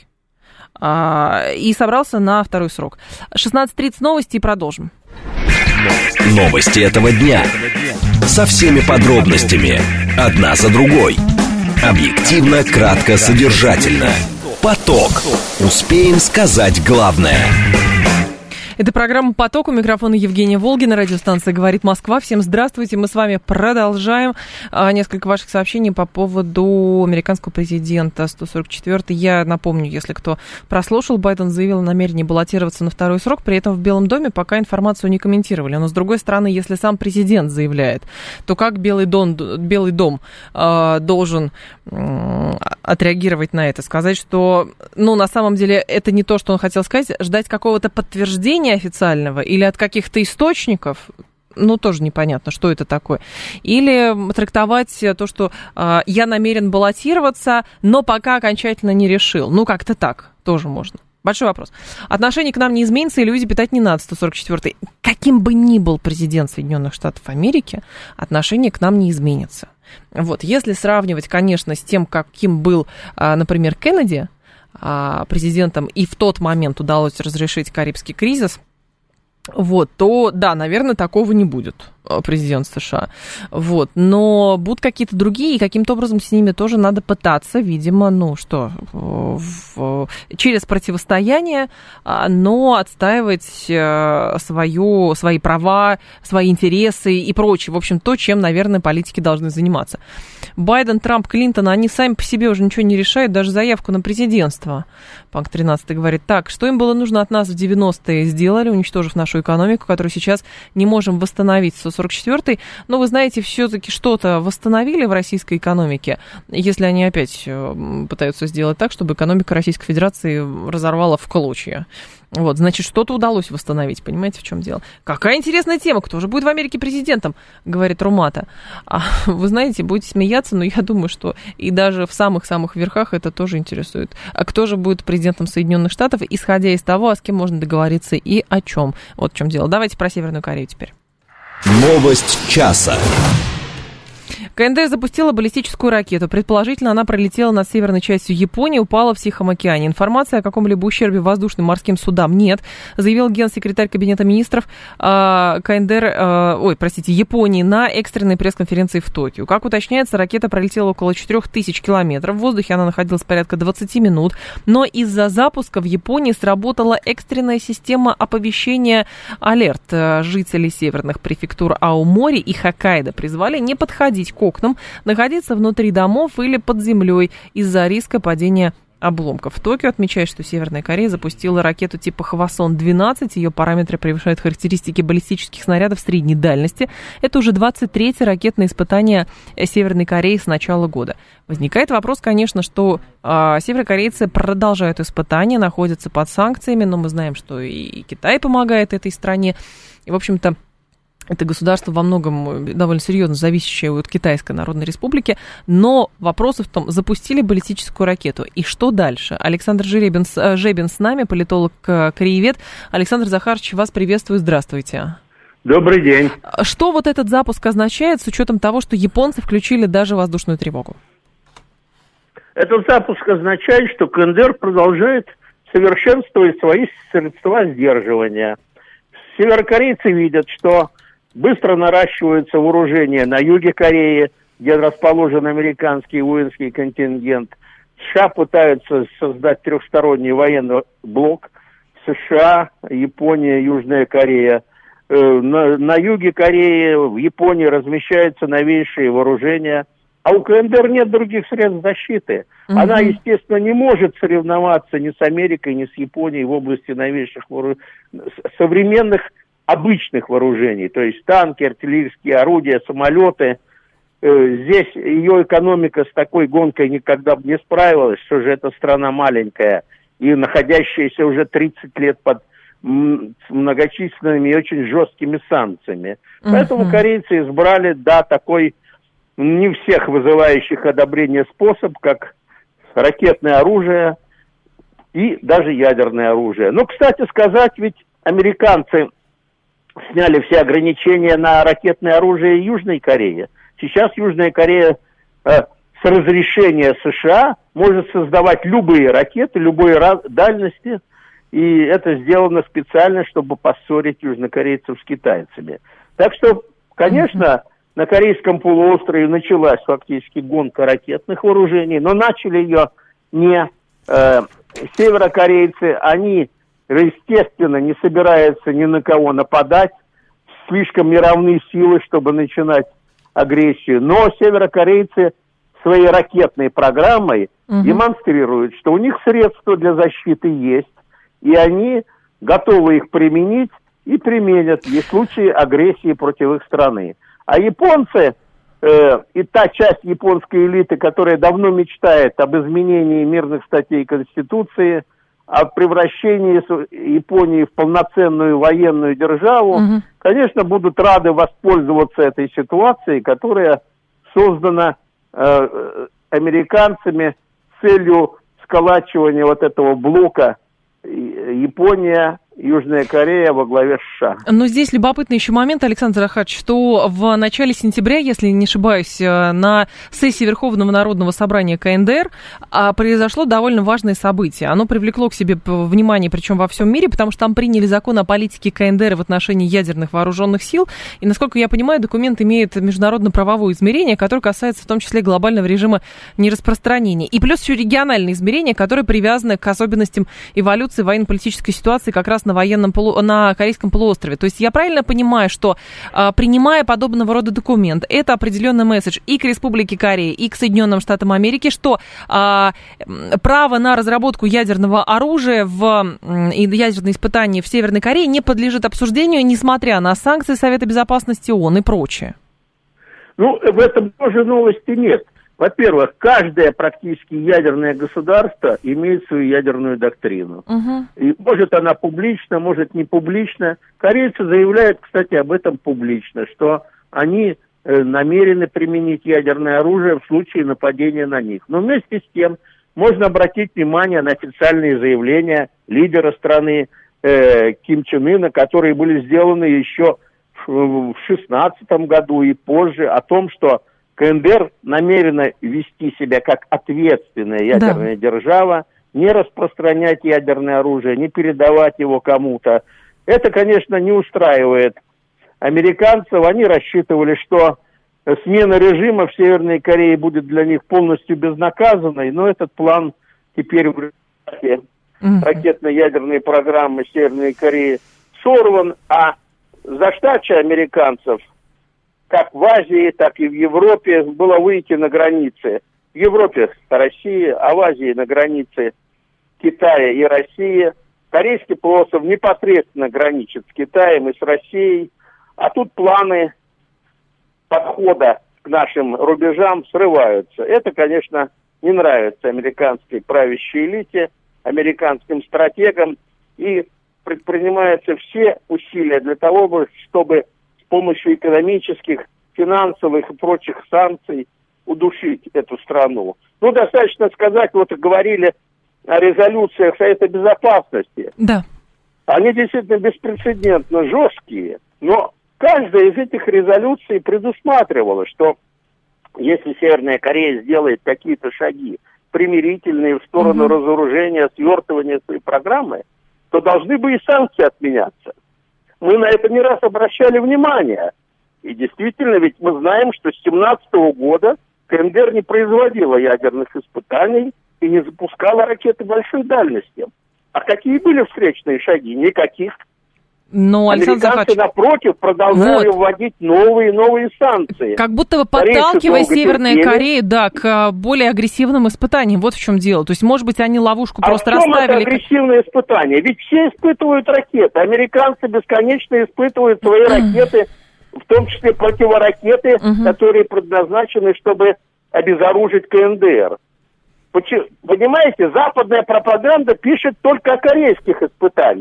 Speaker 2: Э, и собрался на второй срок. шестнадцать тридцать новости и продолжим.
Speaker 1: Новости этого дня. Со всеми подробностями. Одна за другой. Объективно, кратко, содержательно. Поток. Успеем сказать главное.
Speaker 2: Это программа «Поток». У микрофона Евгения Волгина. Радиостанция «Говорит Москва». Всем здравствуйте. Мы с вами продолжаем. Несколько ваших сообщений по поводу американского президента сто сорок четвёртый. Я напомню, если кто прослушал, Байден заявил о намерении баллотироваться на второй срок. При этом в Белом доме пока информацию не комментировали. Но, с другой стороны, если сам президент заявляет, то как Белый дом, Белый дом э, должен э, отреагировать на это? Сказать, что, ну, на самом деле, это не то, что он хотел сказать, ждать какого-то подтверждения официального или от каких-то источников, ну, тоже непонятно, что это такое. Или трактовать то, что э, я намерен баллотироваться, но пока окончательно не решил. Ну, как-то так тоже можно. Большой вопрос. Отношение к нам не изменится, иллюзий питать не надо, сто сорок четвёртый. Каким бы ни был президент Соединенных Штатов Америки, отношение к нам не изменится. Вот, если сравнивать, конечно, с тем, каким был, э, например, Кеннеди, президентом, и в тот момент удалось разрешить Карибский кризис, вот, то, да, наверное, такого не будет президент США. Вот, но будут какие-то другие, и каким-то образом с ними тоже надо пытаться, видимо, ну что, в, через противостояние, но отстаивать свою, свои права, свои интересы и прочее. В общем, то, чем, наверное, политики должны заниматься. Байден, Трамп, Клинтон, они сами по себе уже ничего не решают, даже заявку на президентство. Панк тринадцатый говорит, так, что им было нужно от нас в девяностые сделали, уничтожив нашу экономику, которую сейчас не можем восстановить. сто сорок четвёртый, но вы знаете, все-таки что-то восстановили в российской экономике, если они опять пытаются сделать так, чтобы экономика Российской Федерации разорвала в клочья. Вот, значит, что-то удалось восстановить, понимаете, в чем дело? Какая интересная тема, кто же будет в Америке президентом, говорит Румата. А, вы знаете, будете смеяться, но я думаю, что и даже в самых-самых верхах это тоже интересует. А кто же будет президентом Соединенных Штатов, исходя из того, а с кем можно договориться и о чем? Вот в чем дело. Давайте про Северную Корею теперь.
Speaker 1: Новость часа.
Speaker 2: КНДР запустила баллистическую ракету. Предположительно, она пролетела над северной частью Японии, упала в Тихом океане. Информации о каком-либо ущербе воздушным морским судам нет, заявил генсекретарь Кабинета министров э, КНДР, э, ой, простите, Японии на экстренной пресс-конференции в Токио. Как уточняется, ракета пролетела около четырех тысяч километров. В воздухе она находилась порядка двадцать минут, но из-за запуска в Японии сработала экстренная система оповещения алерт. Жителей северных префектур Аомори и Хоккайдо призвали не подходить к окнам, находиться внутри домов или под землей из-за риска падения обломков. В Токио отмечает, что Северная Корея запустила ракету типа Хвасон двенадцать. Ее параметры превышают характеристики баллистических снарядов средней дальности. Это уже двадцать третье ракетное испытание Северной Кореи с начала года. Возникает вопрос, конечно, что э, северокорейцы продолжают испытания, находятся под санкциями, но мы знаем, что и Китай помогает этой стране. И, в общем-то, это государство во многом довольно серьезно зависящее от Китайской Народной Республики, но вопрос в том, запустили баллистическую ракету, и что дальше? Александр Жеребин, Жебин с нами, политолог-кореевед. Александр Захарович, вас приветствую, здравствуйте.
Speaker 8: Добрый день.
Speaker 2: Что вот этот запуск означает с учетом того, что японцы включили даже воздушную тревогу?
Speaker 8: Этот запуск означает, что КНДР продолжает совершенствовать свои средства сдерживания. Северокорейцы видят, что быстро наращиваются вооружения на юге Кореи, где расположен американский воинский контингент. США пытаются создать трехсторонний военный блок. США, Япония, Южная Корея. На, на юге Кореи, в Японии размещаются новейшие вооружения. А у КНДР нет других средств защиты. Mm-hmm. Она, естественно, не может соревноваться ни с Америкой, ни с Японией в области новейших вооруж... современных обычных вооружений. То есть танки, артиллерийские орудия, самолеты. Здесь ее экономика с такой гонкой никогда бы не справилась. Все же это страна маленькая и находящаяся уже тридцать лет под с многочисленными и очень жесткими санкциями. Uh-huh. Поэтому корейцы избрали, да, такой не всех вызывающих одобрение способ, как ракетное оружие и даже ядерное оружие. Ну, кстати сказать, ведь американцы сняли все ограничения на ракетное оружие Южной Кореи. Сейчас Южная Корея э, с разрешения США может создавать любые ракеты, любой дальности, и это сделано специально, чтобы поссорить южнокорейцев с китайцами. Так что, конечно, на Корейском полуострове началась фактически гонка ракетных вооружений, но начали ее не э, северокорейцы, они, естественно, не собираются ни на кого нападать, слишком неравны силы, чтобы начинать агрессию, но северокорейцы своей ракетной программой угу. демонстрируют, что у них средства для защиты есть, и они готовы их применить и применят в случае агрессии против их страны. А японцы э, и та часть японской элиты, которая давно мечтает об изменении мирных статей Конституции, о превращении Японии в полноценную военную державу, угу. конечно, будут рады воспользоваться этой ситуацией, которая создана э, американцами с целью сколачивания вот этого блока Япония, Южная Корея во главе США.
Speaker 2: Но здесь любопытный еще момент, Александр Захарович, что в начале сентября, если не ошибаюсь, на сессии Верховного Народного Собрания ка эн дэ эр произошло довольно важное событие. Оно привлекло к себе внимание, причем во всем мире, потому что там приняли закон о политике ка эн дэ эр в отношении ядерных вооруженных сил. И, насколько я понимаю, документ имеет международно-правовое измерение, которое касается в том числе глобального режима нераспространения. И плюс еще региональные измерения, которые привязаны к особенностям эволюции военно-политической ситуации как раз на военном полу... на Корейском полуострове. То есть я правильно понимаю, что а, принимая подобного рода документ, это определенный месседж и к Республике Корея, и к Соединенным Штатам Америки, что а, право на разработку ядерного оружия в, и ядерные испытания в Северной Корее не подлежит обсуждению, несмотря на санкции Совета Безопасности ООН и прочее?
Speaker 8: Ну, в этом тоже новости нет. Во-первых, каждое практически ядерное государство имеет свою ядерную доктрину. Uh-huh. И может она публично, может не публично. Корейцы заявляют, кстати, об этом публично, что они э, намерены применить ядерное оружие в случае нападения на них. Но вместе с тем можно обратить внимание на официальные заявления лидера страны э, Ким Чен Ына, которые были сделаны еще в шестнадцатом году и позже, о том, что ка эн дэ эр намерена вести себя как ответственная ядерная да. держава, не распространять ядерное оружие, не передавать его кому-то. Это, конечно, не устраивает американцев. Они рассчитывали, что смена режима в Северной Корее будет для них полностью безнаказанной, но этот план теперь в результате mm-hmm. ракетно-ядерной программы Северной Кореи сорван, а задача американцев как в Азии, так и в Европе было выйти на границы. В Европе с Россией, а в Азии на границе Китая и России. Корейский полуостров непосредственно граничит с Китаем и с Россией, а тут планы подхода к нашим рубежам срываются. Это, конечно, не нравится американской правящей элите, американским стратегам, и предпринимаются все усилия для того, чтобы с помощью экономических, финансовых и прочих санкций удушить эту страну. Ну, достаточно сказать, вот говорили о резолюциях Совета Безопасности.
Speaker 2: Да.
Speaker 8: Они действительно беспрецедентно жесткие, но каждая из этих резолюций предусматривала, что если Северная Корея сделает какие-то шаги примирительные в сторону угу. разоружения, свертывания своей программы, то должны бы и санкции отменяться. Мы на это не раз обращали внимание. И действительно, ведь мы знаем, что с семнадцатого года ка эн дэ эр не производила ядерных испытаний и не запускала ракеты большой дальности. А какие были встречные шаги? Никаких.
Speaker 2: Но,
Speaker 8: американцы, напротив, продолжали вот. вводить новые и новые санкции.
Speaker 2: Как будто бы подталкивая Северную Корею, да, к более агрессивным испытаниям. Вот в чем дело. То есть, может быть, они ловушку
Speaker 8: а
Speaker 2: просто
Speaker 8: в чем
Speaker 2: расставили.
Speaker 8: Это агрессивное испытание? Ведь все испытывают ракеты. Американцы бесконечно испытывают свои ракеты, в том числе противоракеты, uh-huh. которые предназначены, чтобы обезоружить ка эн дэ эр. Понимаете, западная пропаганда пишет только о корейских испытаниях.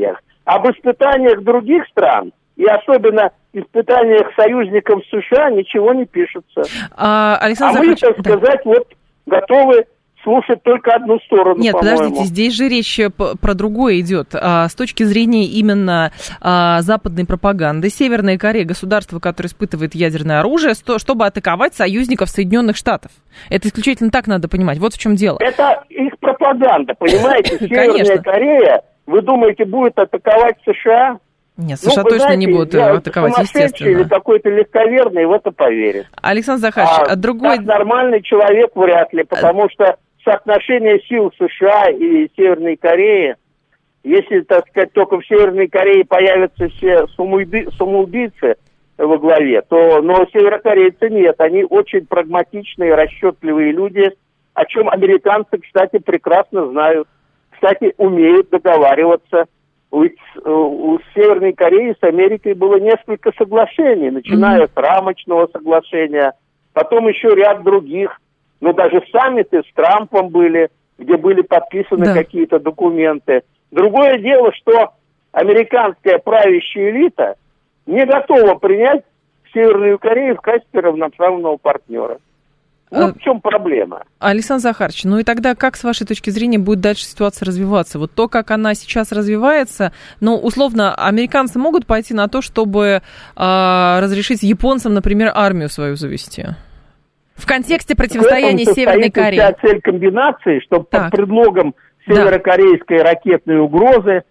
Speaker 8: об испытаниях других стран, и особенно испытаниях союзников США, ничего не пишется.
Speaker 2: А, Александр
Speaker 8: а мы,
Speaker 2: Захарович,
Speaker 8: так сказать, да. вот готовы слушать только одну сторону,
Speaker 2: Нет,
Speaker 8: по-моему.
Speaker 2: подождите, здесь же речь про другое идет. А, с точки зрения именно а, западной пропаганды, Северная Корея, государство, которое испытывает ядерное оружие, сто, чтобы атаковать союзников Соединенных Штатов. Это исключительно так надо понимать. Вот в чем дело.
Speaker 8: Это их пропаганда, понимаете? Северная Корея, вы думаете, будет атаковать США?
Speaker 2: Нет, США ну, точно знаете, не будут атаковать, естественно.
Speaker 8: Или какой-то легковерный в это поверит.
Speaker 2: Александр Захарович, а, а другой...
Speaker 8: Так нормальный человек вряд ли, потому что соотношение сил США и Северной Кореи, если, так сказать, только в Северной Корее появятся все самоубийцы во главе, то, но северокорейцы нет, они очень прагматичные, расчетливые люди, о чем американцы, кстати, прекрасно знают. Кстати, умеют договариваться. Ведь у Северной Кореи с Америкой было несколько соглашений, начиная mm-hmm. с рамочного соглашения, потом еще ряд других. Но даже саммиты с Трампом были, где были подписаны да. какие-то документы. Другое дело, что американская правящая элита не готова принять Северную Корею в качестве равноправного партнера. Вот в чем проблема.
Speaker 2: Александр Захарович, ну и тогда как, с вашей точки зрения, будет дальше ситуация развиваться? Вот то, как она сейчас развивается, ну, условно, американцы могут пойти на то, чтобы э, разрешить японцам, например, армию свою завести? В контексте противостояния Северной Кореи.
Speaker 8: Вся цель комбинации, чтобы так. под предлогом северокорейской да. ракетной угрозы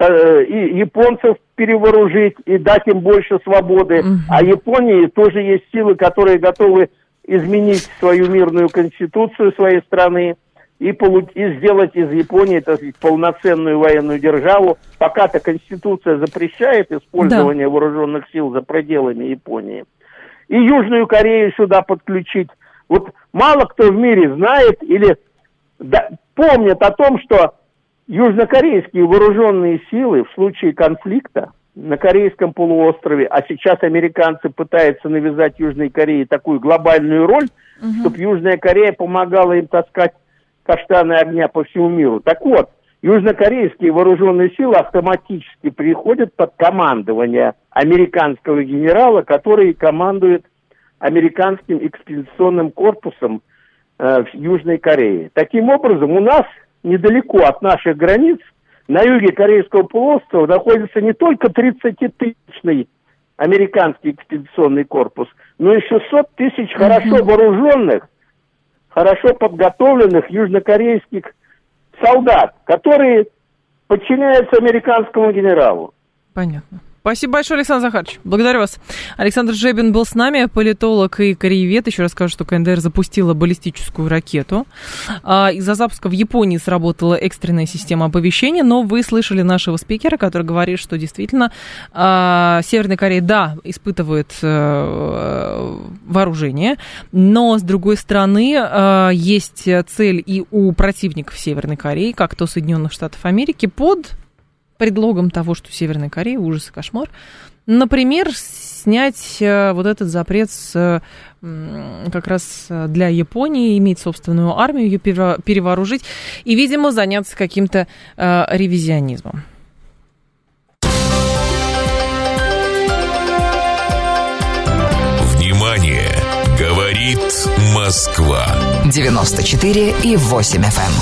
Speaker 8: и японцев перевооружить и дать им больше свободы. Угу. А Японии тоже есть силы, которые готовы изменить свою мирную конституцию своей страны и, полу- и сделать из Японии, так сказать, полноценную военную державу. Пока-то конституция запрещает использование да. вооруженных сил за пределами Японии. И Южную Корею сюда подключить. Вот мало кто в мире знает или да, помнит о том, что южнокорейские вооруженные силы в случае конфликта на Корейском полуострове, а сейчас американцы пытаются навязать Южной Корее такую глобальную роль, угу. чтобы Южная Корея помогала им таскать каштаны огня по всему миру. Так вот, южнокорейские вооруженные силы автоматически переходят под командование американского генерала, который командует американским экспедиционным корпусом э, в Южной Корее. Таким образом, у нас недалеко от наших границ на юге Корейского полуострова находится не только тридцатитысячный американский экспедиционный корпус, но и шестьсот тысяч хорошо вооруженных, хорошо подготовленных южнокорейских солдат, которые подчиняются американскому генералу.
Speaker 2: Понятно. Спасибо большое, Александр Захарович. Благодарю вас. Александр Жебин был с нами, политолог и кореевед. Еще раз скажу, что КНДР запустила баллистическую ракету. Из-за запуска в Японии сработала экстренная система оповещения, но вы слышали нашего спикера, который говорит, что действительно Северная Корея, да, испытывает вооружение, но, с другой стороны, есть цель и у противников Северной Кореи, как то Соединенных Штатов Америки, под предлогом того, что Северная Корея ужас и кошмар, например, снять вот этот запрет с, как раз для Японии, иметь собственную армию, ее перевооружить и, видимо, заняться каким-то э, ревизионизмом.
Speaker 1: Внимание! Говорит Москва.
Speaker 5: девяносто четыре и восемь эф эм.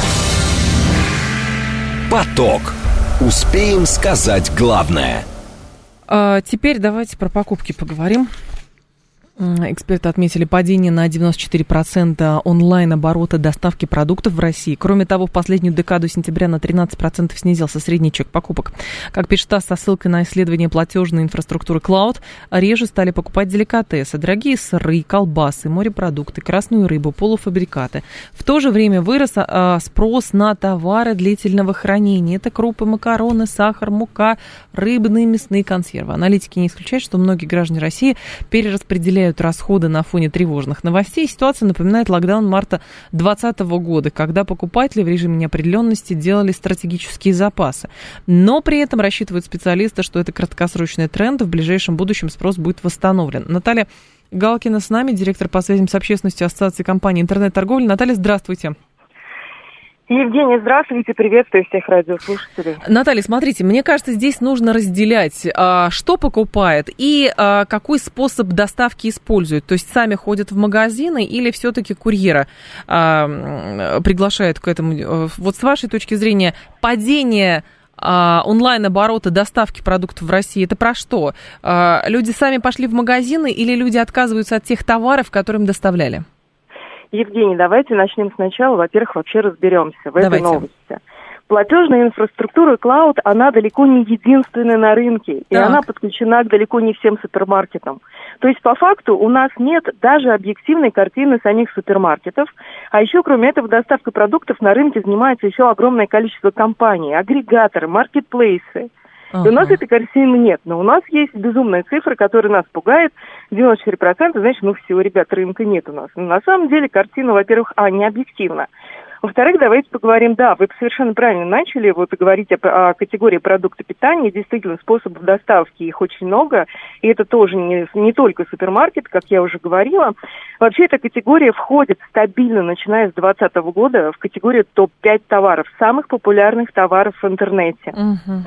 Speaker 1: Поток. Успеем сказать главное.
Speaker 2: А теперь давайте про покупки поговорим. Эксперты отметили падение на девяносто четыре процента онлайн-оборота доставки продуктов в России. Кроме того, в последнюю декаду сентября на тринадцать процентов снизился средний чек покупок. Как пишет ТАСС со ссылкой на исследование платежной инфраструктуры Cloud, реже стали покупать деликатесы, дорогие сыры, колбасы, морепродукты, красную рыбу, полуфабрикаты. В то же время вырос а, спрос на товары длительного хранения. Это крупы, макароны, сахар, мука, рыбные, мясные консервы. Аналитики не исключают, что многие граждане России перераспределяют расходы на фоне тревожных новостей. Ситуация напоминает локдаун марта двадцатого года, когда покупатели в режиме неопределенности делали стратегические запасы. Но при этом рассчитывают специалисты, что это краткосрочный тренд, в ближайшем будущем спрос будет восстановлен. Наталья Галкина с нами, директор по связям с общественностью Ассоциации компаний интернет-торговли. Наталья, здравствуйте.
Speaker 9: Евгений, здравствуйте, приветствую всех радиослушателей.
Speaker 2: Наталья, смотрите, мне кажется, здесь нужно разделять, что покупает и какой способ доставки используют. То есть сами ходят в магазины или все-таки курьера приглашают к этому? Вот с вашей точки зрения, падение онлайн-оборота доставки продуктов в России, это про что? Люди сами пошли в магазины или люди отказываются от тех товаров, которые им доставляли?
Speaker 9: Евгений, давайте начнем сначала. Во-первых, вообще разберемся в
Speaker 2: Давайте.
Speaker 9: этой новости. Платежная инфраструктура Cloud, она далеко не единственная на рынке, и
Speaker 2: Так.
Speaker 9: она подключена к далеко не всем супермаркетам. То есть, по факту, у нас нет даже объективной картины самих супермаркетов, а еще, кроме этого, доставкой продуктов на рынке занимается еще огромное количество компаний, агрегаторы, маркетплейсы.
Speaker 2: Ага.
Speaker 9: И у нас этой картины нет, но у нас есть безумная цифра, которая нас пугает. девяносто четыре процента, значит, ну все, ребят, рынка нет у нас. Но на самом деле картина, во-первых, а, не объективна. Во-вторых, давайте поговорим, да, вы совершенно правильно начали вот говорить о, о категории продукта питания. Действительно, способов доставки их очень много, и это тоже не, не только супермаркет, как я уже говорила. Вообще эта категория входит стабильно, начиная с двадцатого года, в категорию топ пять товаров, самых популярных товаров в интернете.
Speaker 2: Угу.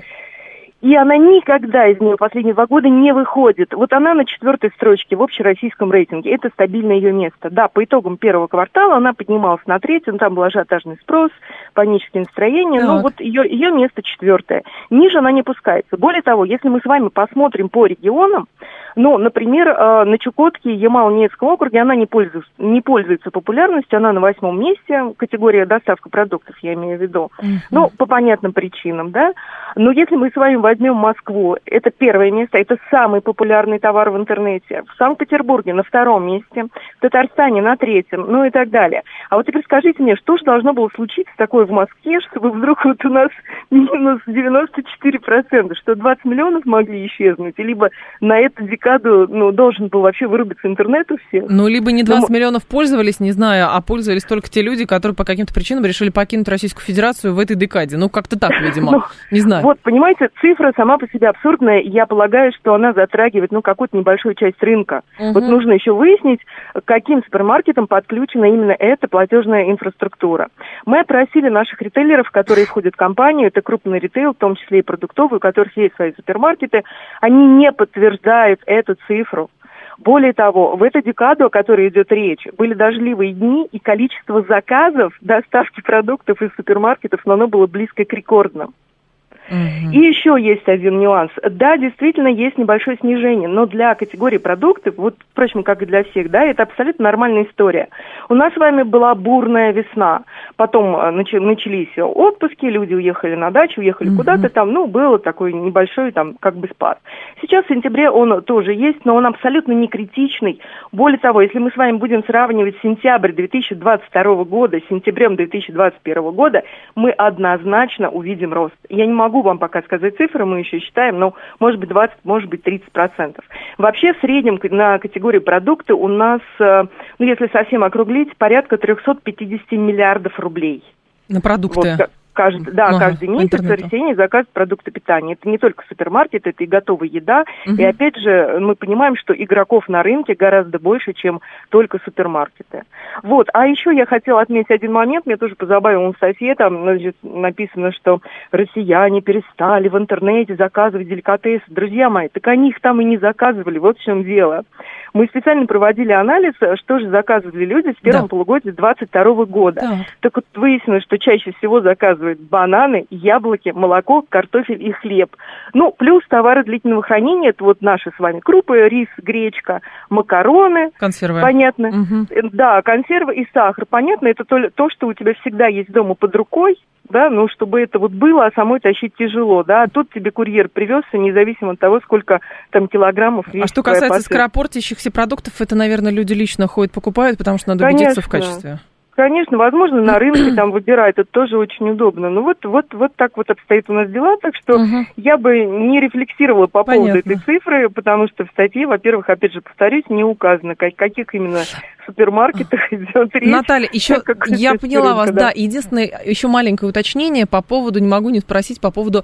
Speaker 9: И она никогда из нее последние два года не выходит. Вот она на четвертой строчке в общероссийском рейтинге. Это стабильное ее место. Да, по итогам первого квартала она поднималась на третий, но там был ажиотажный спрос, панические настроения.
Speaker 2: Так.
Speaker 9: Ну вот ее, ее место четвертое. Ниже она не пускается. Более того, если мы с вами посмотрим по регионам, ну, например, на Чукотке, Ямало-Ненецком округе она не пользуется, не пользуется популярностью, она на восьмом месте, категория доставка продуктов, я имею в виду. Uh-huh. Ну, по понятным причинам, да. Но если мы с вами возьмем Москву, это первое место, это самый популярный товар в интернете. В Санкт-Петербурге на втором месте, в Татарстане на третьем, ну и так далее. А вот теперь скажите мне, что же должно было случиться такое в Москве, чтобы вдруг вот у нас минус девяносто четыре процента, что двадцать миллионов могли исчезнуть, либо на эту декаду, ну, должен был вообще вырубиться интернет у всех.
Speaker 2: Ну, либо не двадцать
Speaker 9: Но...
Speaker 2: миллионов пользовались, не знаю, а пользовались только те люди, которые по каким-то причинам решили покинуть Российскую Федерацию в этой декаде. Ну, как-то так, видимо. Не знаю.
Speaker 9: Вот, понимаете, цифра сама по себе абсурдная, и я полагаю, что она затрагивает, ну, какую-то небольшую часть рынка.
Speaker 2: Угу.
Speaker 9: Вот нужно еще выяснить, к каким супермаркетам подключена именно эта платежная инфраструктура. Мы опросили наших ритейлеров, которые входят в компанию, это крупный ритейл, в том числе и продуктовый, у которых есть свои супермаркеты, они не подтверждают эту цифру. Более того, в эту декаду, о которой идет речь, были дождливые дни, и количество заказов доставки продуктов из супермаркетов, но оно было близко к рекордным. Uh-huh. И еще есть один нюанс. Да, действительно, есть небольшое снижение, но для категории продуктов, вот, впрочем, как и для всех, да, это абсолютно нормальная история. У нас с вами была бурная весна, потом нач- начались отпуски, люди уехали на дачу, уехали uh-huh. куда-то там, ну, был такой небольшой там как бы спад. Сейчас в сентябре он тоже есть, но он абсолютно не критичный. Более того, если мы с вами будем сравнивать сентябрь две тысячи двадцать второго года с сентябрем две тысячи двадцать первого года, мы однозначно увидим рост. Я не могу вам пока сказать цифры, мы еще считаем, но может быть двадцать, может быть тридцать процентов. Вообще в среднем на категории продукты у нас, ну если совсем округлить, порядка триста пятьдесят миллиардов рублей.
Speaker 2: На продукты?
Speaker 9: Вот, каждый, да,
Speaker 2: ага,
Speaker 9: каждый месяц россияне заказывают продукты питания. Это не только супермаркет, это и готовая еда. Угу. И опять же, мы понимаем, что игроков на рынке гораздо больше, чем только супермаркеты. Вот. А еще я хотела отметить один момент. Мне тоже позабавил в статье, там значит, написано, что россияне перестали в интернете заказывать деликатесы. Друзья мои, так они их там и не заказывали. Вот в чем дело. Мы специально проводили анализ, что же заказывали люди в первом да. полугодии двадцать второго года. Да. Так вот выяснилось, что чаще всего заказывают бананы, яблоки, молоко, картофель и хлеб. Ну, плюс товары длительного хранения, это вот наши с вами крупы, рис, гречка, макароны.
Speaker 2: Консервы.
Speaker 9: Понятно.
Speaker 2: Угу.
Speaker 9: Да, консервы и сахар. Понятно, это то, то, что у тебя всегда есть дома под рукой, да, ну, чтобы это вот было, а самой тащить тяжело, да, а тут тебе курьер привезся, независимо от того, сколько там килограммов весит.
Speaker 2: А что касается скоропортящихся продуктов, это, наверное, люди лично ходят, покупают, потому что надо
Speaker 9: Конечно.
Speaker 2: убедиться в качестве.
Speaker 9: Конечно, возможно, на рынке там выбирают, это тоже очень удобно. Ну вот, вот, вот так вот обстоят у нас дела, так что угу. я бы не рефлексировала по поводу Понятно. Этой цифры, потому что в статье, во-первых, опять же, повторюсь, не указано, как, каких именно супермаркетах идет речь.
Speaker 2: Наталья, еще я поняла рынка, вас, да. да, единственное, еще маленькое уточнение по поводу, не могу не спросить, по поводу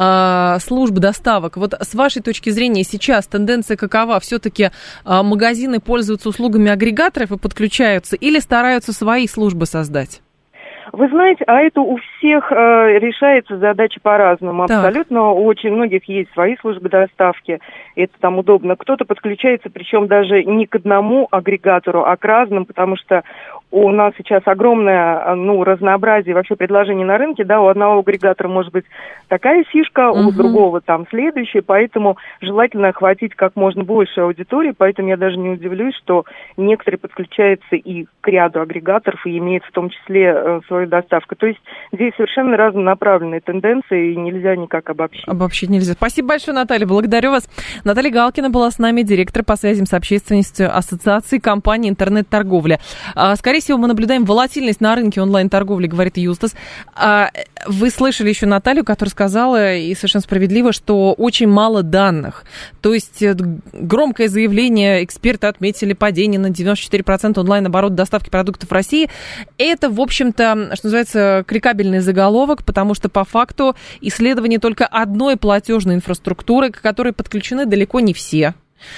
Speaker 2: э, служб доставок. Вот с вашей точки зрения сейчас тенденция какова? Все-таки э, магазины пользуются услугами агрегаторов и подключаются или стараются свои службы создать?
Speaker 9: Вы знаете, а это у всех э, решается задача по-разному.
Speaker 2: Так.
Speaker 9: Абсолютно. У очень многих есть свои службы доставки. Это там удобно. Кто-то подключается, причем даже не к одному агрегатору, а к разным, потому что у нас сейчас огромное, ну, разнообразие вообще предложений на рынке, да, у одного агрегатора может быть такая фишка, угу. у другого там следующая, поэтому желательно охватить как можно больше аудитории, поэтому я даже не удивлюсь, что некоторые подключаются и к ряду агрегаторов, и имеют в том числе э, свою доставку. То есть здесь совершенно разнонаправленные тенденции, и нельзя никак обобщить.
Speaker 2: Обобщить нельзя. Спасибо большое, Наталья, благодарю вас. Наталья Галкина была с нами, директор по связям с общественностью Ассоциации компаний интернет-торговли. Скорее всего, мы наблюдаем волатильность на рынке онлайн-торговли, говорит Юстас. Вы слышали еще Наталью, которая сказала, и совершенно справедливо, что очень мало данных. То есть громкое заявление, эксперты отметили падение на девяносто четыре процента онлайн-оборот доставки продуктов в России. Это, в общем-то, что называется, кликабельный заголовок, потому что по факту исследование только одной платежной инфраструктуры, к которой подключены далеко не все.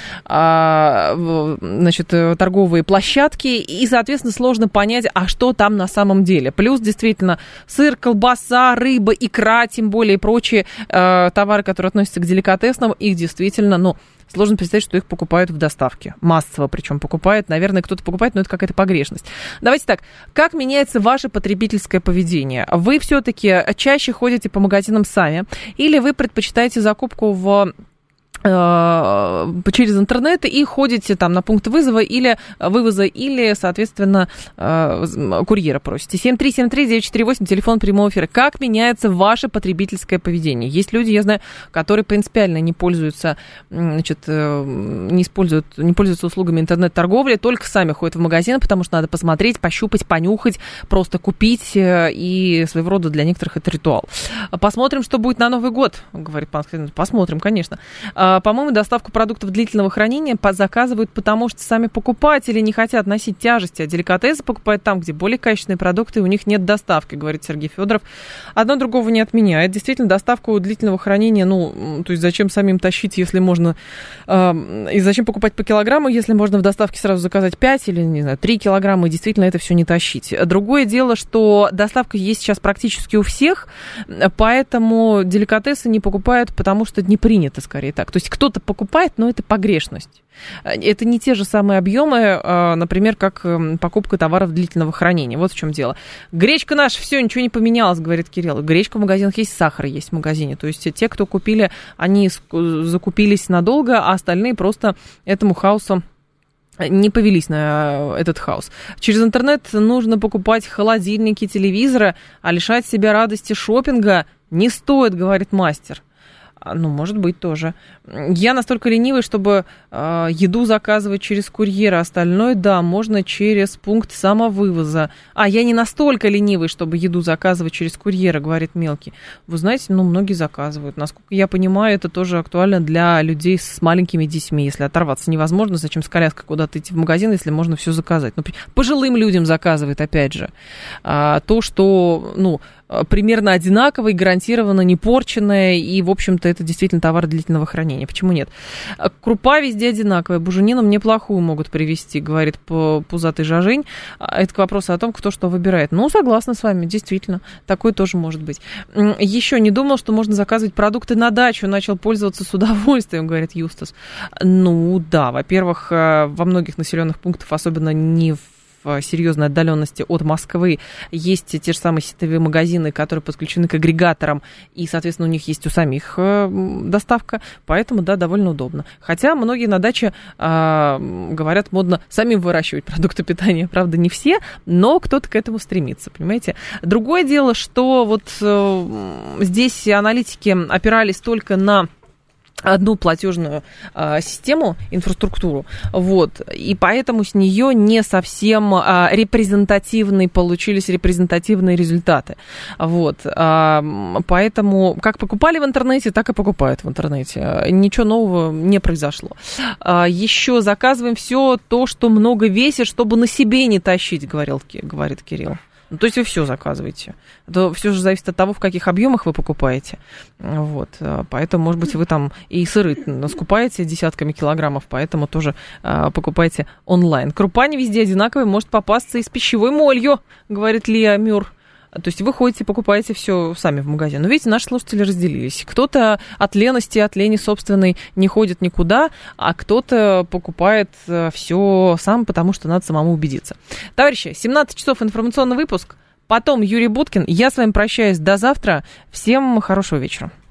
Speaker 2: Значит, торговые площадки, и, соответственно, сложно понять, а что там на самом деле. Плюс, действительно, сыр, колбаса, рыба, икра, тем более и прочие э, товары, которые относятся к деликатесным, их действительно, ну, сложно представить, что их покупают в доставке. Массово причем покупают. Наверное, кто-то покупает, но это какая-то погрешность. Давайте так. Как меняется ваше потребительское поведение? Вы все-таки чаще ходите по магазинам сами, или вы предпочитаете закупку в через интернет и ходите там на пункт вызова или вывоза, или, соответственно, курьера просите. семь три семь три девять четыре восемь, телефон прямого эфира. Как меняется ваше потребительское поведение? Есть люди, я знаю, которые принципиально не пользуются, значит, не используют, не пользуются услугами интернет-торговли, только сами ходят в магазин, потому что надо посмотреть, пощупать, понюхать, просто купить, и своего рода для некоторых это ритуал. Посмотрим, что будет на Новый год, говорит пан Скрин. Посмотрим, конечно. По-моему, доставку продуктов длительного хранения заказывают, потому что сами покупатели не хотят носить тяжести, а деликатесы покупают там, где более качественные продукты, и у них нет доставки, говорит Сергей Федоров. Одно другого не отменяет. Действительно, доставку длительного хранения, ну, то есть зачем самим тащить, если можно, э, и зачем покупать по килограмму, если можно в доставке сразу заказать пять или, не знаю, три килограмма, и действительно это все не тащить. Другое дело, что доставка есть сейчас практически у всех, поэтому деликатесы не покупают, потому что это не принято, скорее так. То есть кто-то покупает, но это погрешность. Это не те же самые объемы, например, как покупка товаров длительного хранения. Вот в чем дело. Гречка наша, все, ничего не поменялось, говорит Кирилл. Гречка в магазинах есть, сахар есть в магазине. То есть те, кто купили, они закупились надолго, а остальные просто этому хаосу не повелись на этот хаос. Через интернет нужно покупать холодильники, телевизоры, а лишать себя радости шопинга не стоит, говорит мастер. Ну, может быть, тоже. Я настолько ленивый, чтобы э, еду заказывать через курьера. Остальное, да, можно через пункт самовывоза. А, я не настолько ленивый, чтобы еду заказывать через курьера, говорит Мелкий. Вы знаете, ну, многие заказывают. Насколько я понимаю, это тоже актуально для людей с маленькими детьми. Если оторваться невозможно, зачем с коляской куда-то идти в магазин, если можно все заказать? Ну, пожилым людям заказывают, опять же. А, то, что, ну, примерно одинаковое, гарантированно не порченное, и, в общем-то, это действительно товар длительного хранения. Почему нет? Крупа везде одинаковая. Буженину мне плохую могут привезти, говорит пузатый Жажень. Это к вопросу о том, кто что выбирает. Ну, согласна с вами, действительно. Такое тоже может быть. Еще не думал, что можно заказывать продукты на дачу. Начал пользоваться с удовольствием, говорит Юстас. Ну, да, во-первых, во многих населенных пунктах, особенно не в серьезной отдаленности от Москвы, есть те же самые сетевые магазины, которые подключены к агрегаторам, и, соответственно, у них есть у самих доставка, поэтому, да, довольно удобно. Хотя многие на даче, э, говорят, модно самим выращивать продукты питания. Правда, не все, но кто-то к этому стремится, понимаете. Другое дело, что вот э, здесь аналитики опирались только на одну платежную а, систему, инфраструктуру, вот, и поэтому с нее не совсем а, репрезентативные, получились репрезентативные результаты, вот, а, поэтому как покупали в интернете, так и покупают в интернете, ничего нового не произошло. А, еще заказываем все то, что много весит, чтобы на себе не тащить, говорил, говорит Кирилл. Ну, то есть вы все заказываете. Это все же зависит от того, в каких объемах вы покупаете. Вот. Поэтому, может быть, вы там и сыры скупаете десятками килограммов, поэтому тоже а, покупаете онлайн. Крупа не везде одинаковая, может попасться и с пищевой молью, говорит Лия Мюр. То есть вы ходите, покупаете все сами в магазин. Но видите, наши слушатели разделились. Кто-то от лености, от лени собственной не ходит никуда, а кто-то покупает все сам, потому что надо самому убедиться. Товарищи, семнадцать часов информационный выпуск. Потом Юрий Буткин. Я с вами прощаюсь до завтра. Всем хорошего вечера.